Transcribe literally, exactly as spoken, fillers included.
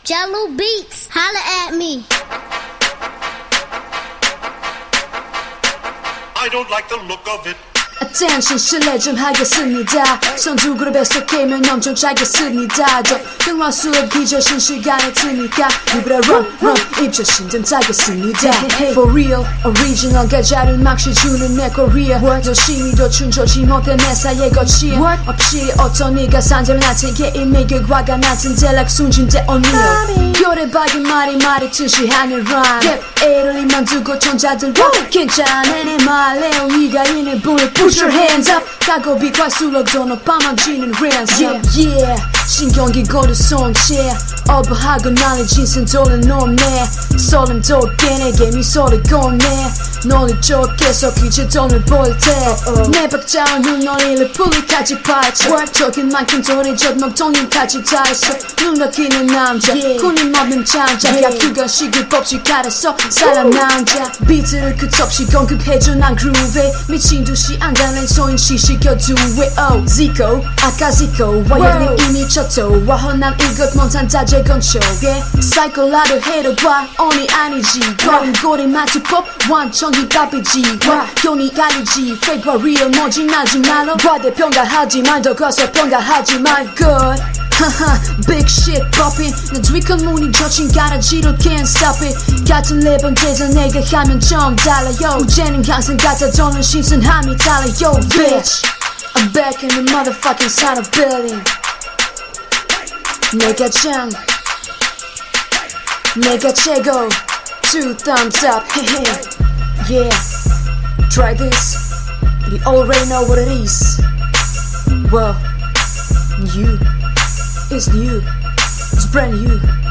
Jello Beats, holla at me. I don't like the look of it. Attention 실례 좀 하겠습니다. 선두 그룹에서 K면 엄청 짜겠습니다. 저 영화 수업 기저신 시간에 트니까 누구라 run run 입조신 좀 짜겠습니다. For real original 가자를 막시 주는 내 코리아 조심히 더 춘조지 못해 내 사이에 거치에 없이 어떤 네가 산소를 나타게 인맥의 과가 낮은 델락 순진대 언니요 별의박이 말이 말이 뜻이 하는 rhyme 애를 입만 두고 천자들 괜찮아 내 말레오 네가 이내 분을 Put your hands up 가고비 갈수록 더 높아만 지는 ransom yeah, yeah. 신경기 거리 손체 어부하고 나는 진슨 돌을 놓네 소름 돋게 내게 미소를 건네 너는 쫓겨서 기체 돈을 볼때내 박자와 눈놀이를 풀리까지 파헤쳐 적인 만큼 돈이 젖먹통님까지 다 했어 눈 rak이는 남자 군인 없는 장자 약휴관식을 법칙 아래서 살아난 자 비트를 끝없이 공급해줘 난 그루브에 미친 듯이 안가는 소인 시시겨두에 oh Zico 아까 Zico 와이어는 이미 쳤도 와 허남 이것 못한 자제 건초에 사이클라도 해도 봐 언니 아니지 과른 고리 마트법 완전 힙합이지 와 돈이 아니지 fake 와 real 뭐지 나지 말로 과대평가 하지 말 더 커서 평가하지 말 good 하하 big shit popping 난 드리클 문이 젖힌 가라지로 can't stop it 같은 랩은 대자 내가 하면 좀 달라요 우제는 항상 같아 돈은 신선함이 달라요 bitch I'm back in the motherfucking sound of building 내가 짱 내가 최고 two thumbs up yeah try this you already know what it is well you it's new it's brand new